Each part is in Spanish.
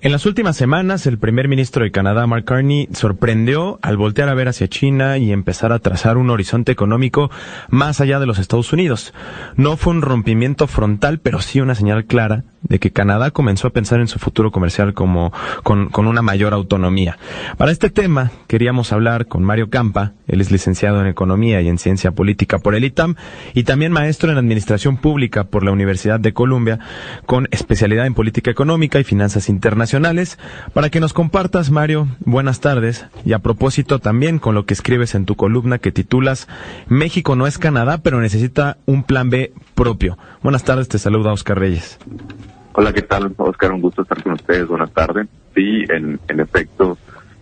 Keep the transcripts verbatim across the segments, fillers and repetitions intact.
En las últimas semanas, el primer ministro de Canadá, Mark Carney, sorprendió al voltear a ver hacia China y empezar a trazar un horizonte económico más allá de los Estados Unidos. No fue un rompimiento frontal, pero sí una señal clara de que Canadá comenzó a pensar en su futuro comercial como con, con una mayor autonomía. Para este tema, queríamos hablar con Mario Campa. Él es licenciado en Economía y en Ciencia Política por el I T A M y también maestro en Administración Pública por la Universidad de Columbia, con especialidad en Política Económica y Finanzas Internacionales. Para que nos compartas, Mario, buenas tardes. Y a propósito también con lo que escribes en tu columna que titulas México no es Canadá, pero necesita un plan B propio. Buenas tardes, te saluda Oscar Reyes. Hola, ¿qué tal, Oscar? Un gusto estar con ustedes. Buenas tardes. Sí, en, en efecto,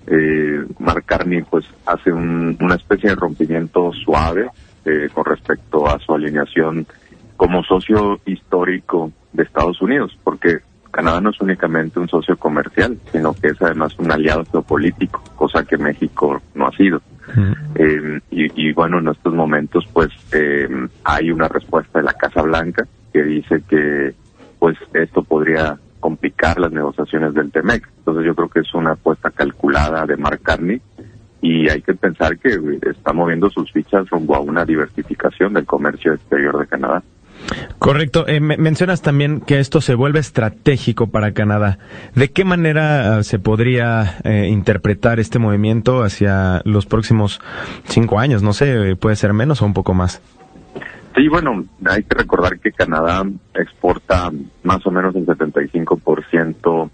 eh, Mark Carney pues hace un, una especie de rompimiento suave eh, con respecto a su alineación como socio histórico de Estados Unidos, porque Canadá no es únicamente un socio comercial, sino que es además un aliado geopolítico, cosa que México no ha sido. Uh-huh. Eh, y, y bueno, en estos momentos pues eh, hay una respuesta de la Casa Blanca que dice que pues esto podría complicar las negociaciones del T-MEC. Entonces yo creo que es una apuesta calculada de Mark Carney y hay que pensar que está moviendo sus fichas rumbo a una diversificación del comercio exterior de Canadá. Correcto. Eh, me mencionas también que esto se vuelve estratégico para Canadá. ¿De qué manera uh, se podría eh, interpretar este movimiento hacia los próximos cinco años? No sé, puede ser menos o un poco más. Sí, bueno, hay que recordar que Canadá exporta más o menos el setenta y cinco por ciento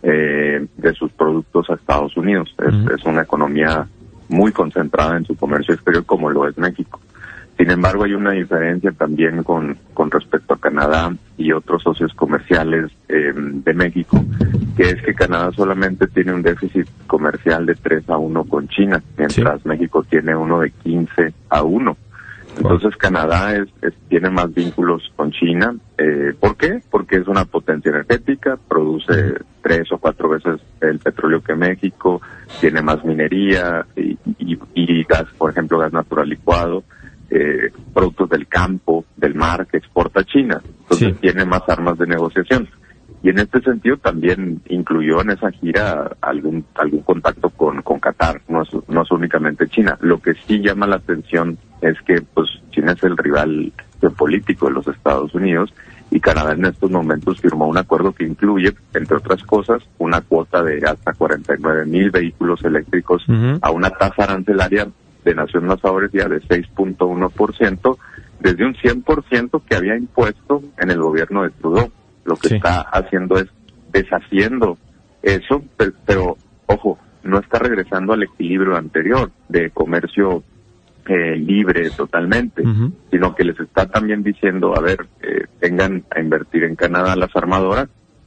eh, de sus productos a Estados Unidos. Es, uh-huh. es una economía muy concentrada en su comercio exterior como lo es México. Sin embargo, hay una diferencia también con, con respecto a Canadá y otros socios comerciales eh, de México, que es que Canadá solamente tiene un déficit comercial de tres a uno con China, mientras ¿sí? México tiene uno de quince a uno. Entonces Canadá es, es, tiene más vínculos con China. Eh, ¿Por qué? Porque es una potencia energética, produce tres o cuatro veces el petróleo que México, tiene más minería y, y, y gas, por ejemplo, gas natural licuado, eh, productos del campo, del mar que exporta China. Entonces sí. tiene más armas de negociación. Y en este sentido también incluyó en esa gira algún algún contacto con, con Qatar, no es, no es únicamente China. Lo que sí llama la atención es que pues China es el rival geopolítico de los Estados Unidos y Canadá en estos momentos firmó un acuerdo que incluye, entre otras cosas, una cuota de hasta cuarenta y nueve mil vehículos eléctricos uh-huh. a una tasa arancelaria de nación más favorecida de seis punto uno por ciento desde un cien por ciento que había impuesto en el gobierno de Trudeau. Lo que sí. está haciendo es deshaciendo eso, pero, pero, ojo, no está regresando al equilibrio anterior de comercio eh, libre totalmente, uh-huh. sino que les está también diciendo, a ver, eh, vengan a invertir en Canadá las armadoras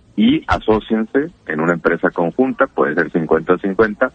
y asóciense en una empresa conjunta, puede ser cincuenta a cincuenta,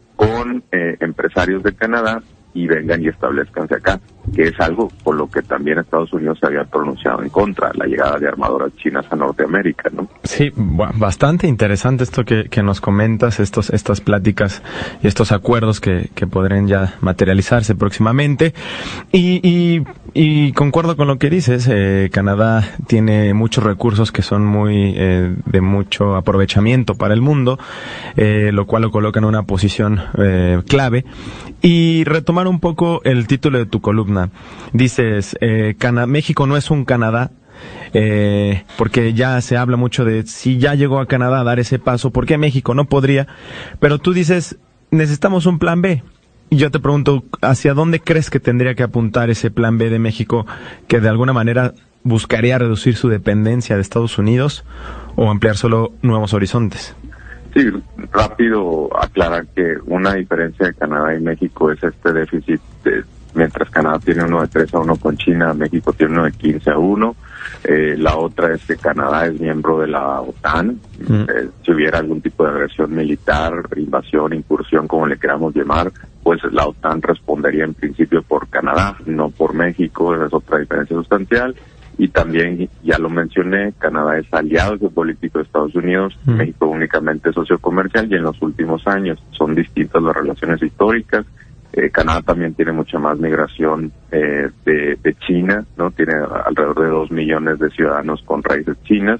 con eh, empresarios de Canadá y vengan y establezcanse acá, que es algo por lo que también Estados Unidos se había pronunciado en contra, la llegada de armadoras chinas a Norteamérica, ¿no? Sí, bueno, bastante interesante esto que, que nos comentas, estos estas pláticas y estos acuerdos que, que podrían ya materializarse próximamente. Y, y, y concuerdo con lo que dices, eh, Canadá tiene muchos recursos que son muy eh, de mucho aprovechamiento para el mundo, eh, lo cual lo coloca en una posición eh, clave. Y retomar un poco el título de tu columna. Dices, eh, Cana- México no es un Canadá, eh, porque ya se habla mucho de si ya llegó a Canadá a dar ese paso, ¿por qué México no podría? Pero tú dices, necesitamos un plan B. Y yo te pregunto, ¿hacia dónde crees que tendría que apuntar ese plan B de México que de alguna manera buscaría reducir su dependencia de Estados Unidos o ampliar solo nuevos horizontes? Sí, rápido aclarar que una diferencia de Canadá y México es este déficit, de, mientras Canadá tiene uno de tres a uno con China, México tiene uno de quince a uno. Eh, la otra es que Canadá es miembro de la OTAN. Mm. Eh, si hubiera algún tipo de agresión militar, invasión, incursión, como le queramos llamar, pues la OTAN respondería en principio por Canadá, no por México. Esa es otra diferencia sustancial. Y también, ya lo mencioné, Canadá es aliado geopolítico de Estados Unidos, mm. México únicamente socio comercial, y en los últimos años son distintas las relaciones históricas. Eh, Canadá también tiene mucha más migración eh, de, de China, ¿no? Tiene alrededor de dos millones de ciudadanos con raíces chinas,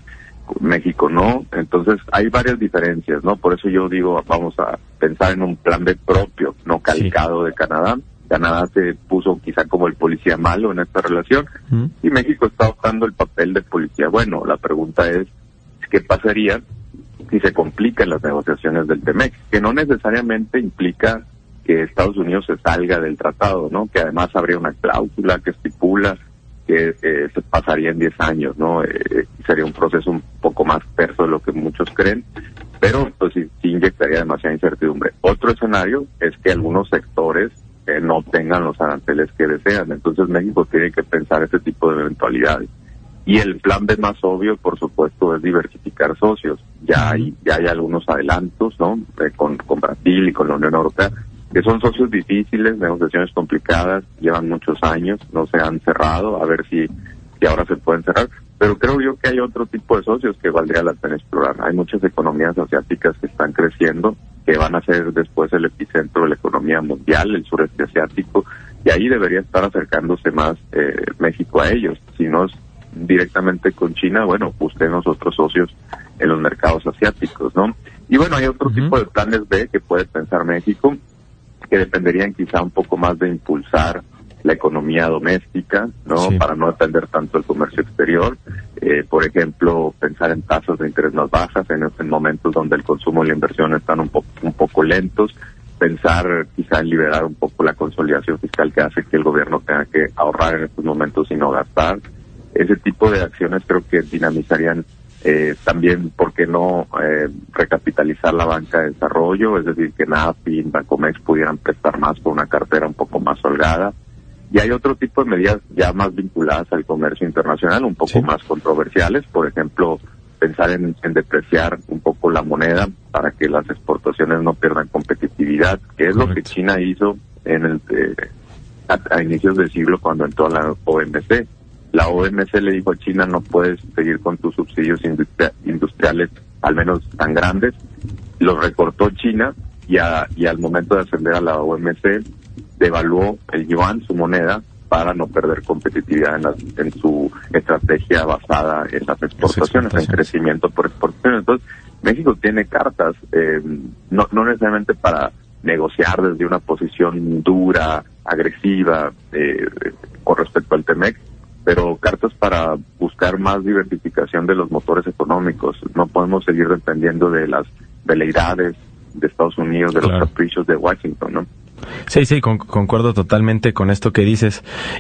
México no. Entonces hay varias diferencias, ¿no? Por eso yo digo, vamos a pensar en un plan B propio, no calcado sí. de Canadá. Canadá se puso quizá como el policía malo en esta relación mm. y México está optando el papel de policía bueno. La pregunta es, ¿qué pasaría si se complican las negociaciones del TEMEC? Que no necesariamente implica que Estados Unidos se salga del tratado, ¿no? Que además habría una cláusula que estipula que eh, se pasaría en diez años, ¿no? Eh, sería un proceso un poco más perso de lo que muchos creen, pero pues sí, sí inyectaría demasiada incertidumbre. Otro escenario es que algunos sectores eh, no tengan los aranceles que desean, entonces México tiene que pensar ese tipo de eventualidades. Y el plan B más obvio, por supuesto, es diversificar socios. Ya hay, ya hay algunos adelantos, ¿no? Eh, con, con Brasil y con la Unión Europea, que son socios difíciles, negociaciones complicadas, llevan muchos años, no se han cerrado, a ver si, si ahora se pueden cerrar. Pero creo yo que hay otro tipo de socios que valdría la pena explorar. Hay muchas economías asiáticas que están creciendo, que van a ser después el epicentro de la economía mundial, el sureste asiático, y ahí debería estar acercándose más eh, México a ellos. Si no es directamente con China, bueno, busquemos otros socios en los mercados asiáticos, ¿no? Y bueno, hay otro uh-huh. tipo de planes B que puede pensar México, que dependerían quizá un poco más de impulsar la economía doméstica, ¿no? Sí. Para no depender tanto del comercio exterior. Eh, por ejemplo, pensar en tasas de interés más bajas en, en momentos donde el consumo y la inversión están un poco, un poco lentos. Pensar quizá en liberar un poco la consolidación fiscal que hace que el gobierno tenga que ahorrar en estos momentos y no gastar. Ese tipo de acciones creo que dinamizarían Eh, también, ¿por qué no eh, recapitalizar la banca de desarrollo? Es decir, que NAFI y Bancomex pudieran prestar más por una cartera un poco más holgada. Y hay otro tipo de medidas ya más vinculadas al comercio internacional, un poco sí. más controversiales. Por ejemplo, pensar en, en depreciar un poco la moneda para que las exportaciones no pierdan competitividad, que es Correcto. Lo que China hizo en el eh, a, a inicios del siglo cuando entró a la O M C. La O M C le dijo a China, no puedes seguir con tus subsidios industri- industriales, al menos tan grandes. Los recortó China y, a, y al momento de ascender a la O M C, devaluó el yuan, su moneda, para no perder competitividad en, la, en su estrategia basada en las exportaciones, en crecimiento por exportaciones. Entonces, México tiene cartas, eh, no, no necesariamente para negociar desde una posición dura, agresiva, eh, con respecto al TEMEC, pero cartas para buscar más diversificación de los motores económicos. No podemos seguir dependiendo de las veleidades de Estados Unidos, de claro. los caprichos de Washington, ¿no? Sí, sí, con, concuerdo totalmente con esto que dices.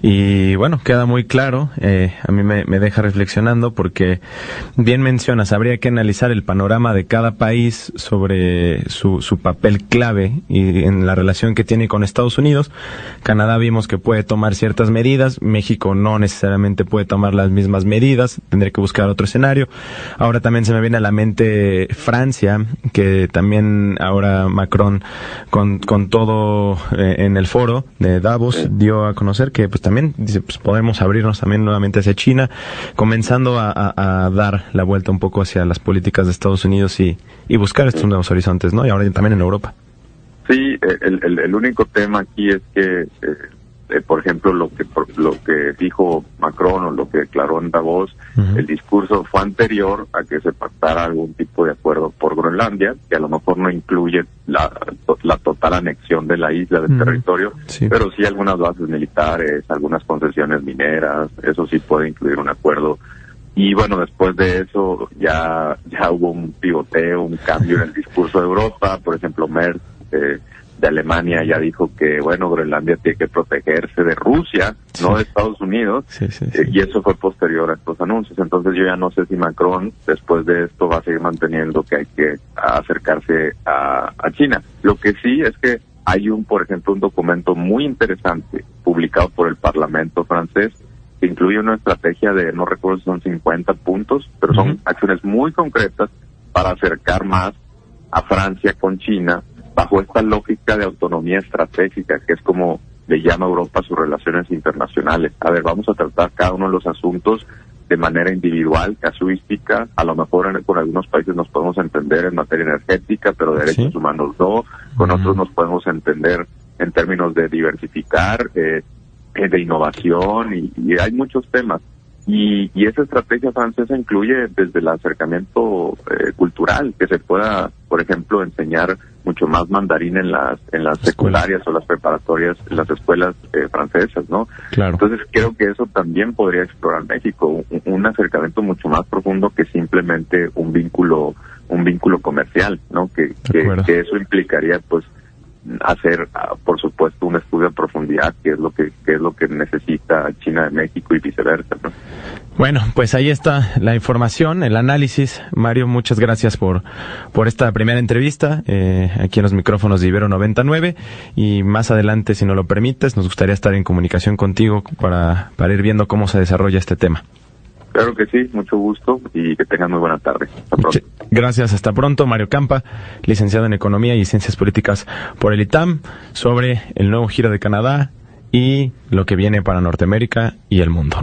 Y bueno, queda muy claro, eh, a mí me, me deja reflexionando porque bien mencionas, habría que analizar el panorama de cada país sobre su, su papel clave y en la relación que tiene con Estados Unidos. Canadá vimos que puede tomar ciertas medidas, México no necesariamente puede tomar las mismas medidas, tendría que buscar otro escenario. Ahora también se me viene a la mente Francia, que también ahora Macron con, con todo en el foro de Davos sí. dio a conocer que pues también dice pues podemos abrirnos también nuevamente hacia China, comenzando a, a, a dar la vuelta un poco hacia las políticas de Estados Unidos y, y buscar estos sí. nuevos horizontes, ¿no? Y ahora también en Europa. Sí, el, el, el único tema aquí es que eh, eh, por ejemplo lo que por, lo que dijo Macron o lo que declaró en Davos, uh-huh. el discurso fue anterior a que se pactara algún tipo de acuerdo por Groenlandia, que a lo mejor no incluye la, la total anexión de la isla, del uh-huh. territorio, sí. pero sí algunas bases militares, algunas concesiones mineras, eso sí puede incluir un acuerdo. Y bueno, después de eso ya ya hubo un pivoteo, un cambio en el discurso de Europa. Por ejemplo, Merz eh, de Alemania ya dijo que, bueno, Groenlandia tiene que protegerse de Rusia, sí. no de Estados Unidos, sí, sí, sí. Eh, y eso fue posterior a estos anuncios. Entonces yo ya no sé si Macron, después de esto, va a seguir manteniendo que hay que acercarse a, a China. Lo que sí es que hay un, por ejemplo, un documento muy interesante publicado por el Parlamento francés que incluye una estrategia de, no recuerdo si son cincuenta puntos, pero son uh-huh. acciones muy concretas para acercar más a Francia con China, bajo esta lógica de autonomía estratégica, que es como le llama Europa sus relaciones internacionales. A ver, vamos a tratar cada uno de los asuntos de manera individual, casuística. A lo mejor en, con algunos países nos podemos entender en materia energética, pero derechos ¿Sí? humanos no. Con uh-huh. otros nos podemos entender en términos de diversificar, eh, de innovación, y, y hay muchos temas. Y, y esa estrategia francesa incluye desde el acercamiento eh, cultural, que se pueda, por ejemplo, enseñar mucho más mandarín en las en las secundarias o las preparatorias, en las escuelas eh, francesas, ¿no? Claro. Entonces creo que eso también podría explorar México, un, un acercamiento mucho más profundo que simplemente un vínculo un vínculo comercial, ¿no? Que, que, que eso implicaría, pues, hacer, por supuesto, un estudio a profundidad, que es lo que, que es lo que necesita China de México y viceversa, ¿no? Bueno, pues ahí está la información, el análisis. Mario, muchas gracias por por esta primera entrevista eh, aquí en los micrófonos de Ibero noventa y nueve, y más adelante, si nos lo permites, nos gustaría estar en comunicación contigo para, para ir viendo cómo se desarrolla este tema. Claro que sí, mucho gusto y que tengan muy buena tarde. Hasta pronto. Gracias, hasta pronto. Mario Campa, licenciado en Economía y Ciencias Políticas por el I T A M, sobre el nuevo giro de Canadá y lo que viene para Norteamérica y el mundo.